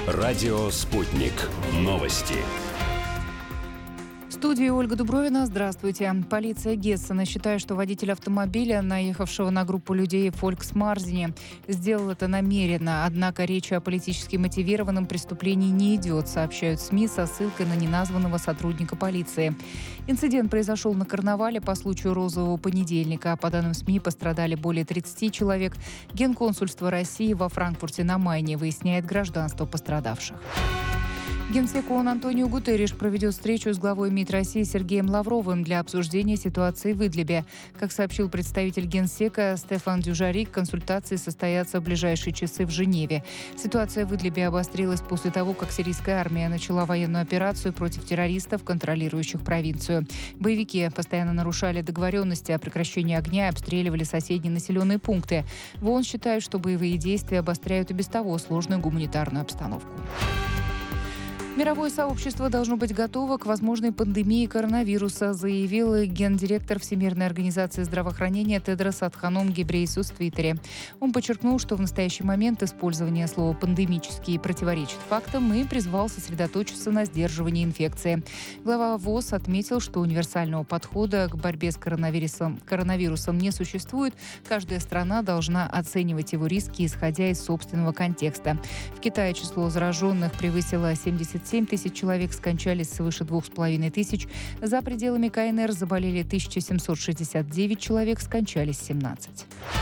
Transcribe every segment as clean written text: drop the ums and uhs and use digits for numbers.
Радио «Спутник». Новости. В студии Ольга Дубровина. Здравствуйте. Полиция Гессена считает, что водитель автомобиля, наехавшего на группу людей в Фольксмарзене, сделал это намеренно. Однако речи о политически мотивированном преступлении не идет, сообщают СМИ со ссылкой на неназванного сотрудника полиции. Инцидент произошел на карнавале по случаю Розового понедельника. По данным СМИ, пострадали более 30 человек. Генконсульство России во Франкфурте на Майне выясняет гражданство пострадавших. Генсек ООН Антонио Гутерриш проведет встречу с главой МИД России Сергеем Лавровым для обсуждения ситуации в Идлибе. Как сообщил представитель Генсека Стефан Дюжарик, консультации состоятся в ближайшие часы в Женеве. Ситуация в Идлибе обострилась после того, как сирийская армия начала военную операцию против террористов, контролирующих провинцию. Боевики постоянно нарушали договоренности о прекращении огня и обстреливали соседние населенные пункты. В ООН считают, что боевые действия обостряют и без того сложную гуманитарную обстановку. Мировое сообщество должно быть готово к возможной пандемии коронавируса, заявил гендиректор Всемирной организации здравоохранения Тедрос Адханом Гебрейесус в Твиттере. Он подчеркнул, что в настоящий момент использование слова «пандемический» противоречит фактам и призвал сосредоточиться на сдерживании инфекции. Глава ВОЗ отметил, что универсального подхода к борьбе с коронавирусом не существует. Каждая страна должна оценивать его риски, исходя из собственного контекста. В Китае число зараженных превысило 77 тысяч человек, скончались свыше 2500. За пределами КНР заболели 1769 человек, скончались 17.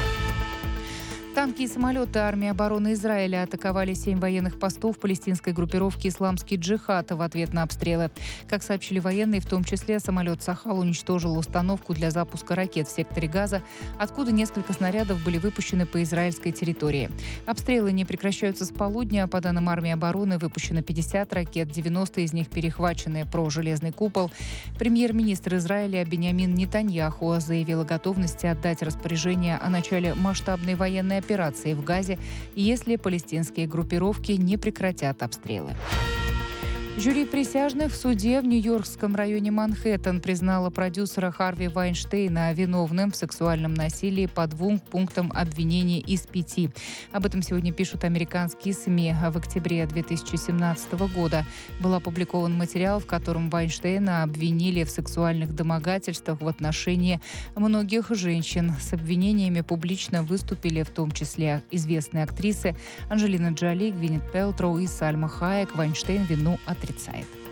Танки и самолеты армии обороны Израиля атаковали 7 военных постов палестинской группировки «Исламский джихад» в ответ на обстрелы. Как сообщили военные, в том числе самолет «Сахал» уничтожил установку для запуска ракет в секторе Газа, откуда несколько снарядов были выпущены по израильской территории. Обстрелы не прекращаются с полудня. По данным армии обороны, выпущено 50 ракет, 90 из них перехвачены про железный купол. Премьер-министр Израиля Биньямин Нетаньяху заявил о готовности отдать распоряжение о начале масштабной военной операции в Газе, если палестинские группировки не прекратят обстрелы. Жюри присяжных в суде в Нью-Йоркском районе Манхэттен признало продюсера Харви Вайнштейна виновным в сексуальном насилии по 2 пунктам обвинения из 5. Об этом сегодня пишут американские СМИ. В октябре 2017 года был опубликован материал, в котором Вайнштейна обвинили в сексуальных домогательствах в отношении многих женщин. С обвинениями публично выступили в том числе известные актрисы Анджелина Джоли, Гвинет Пэлтроу и Сальма Хайек. Вайнштейн вину отрицает.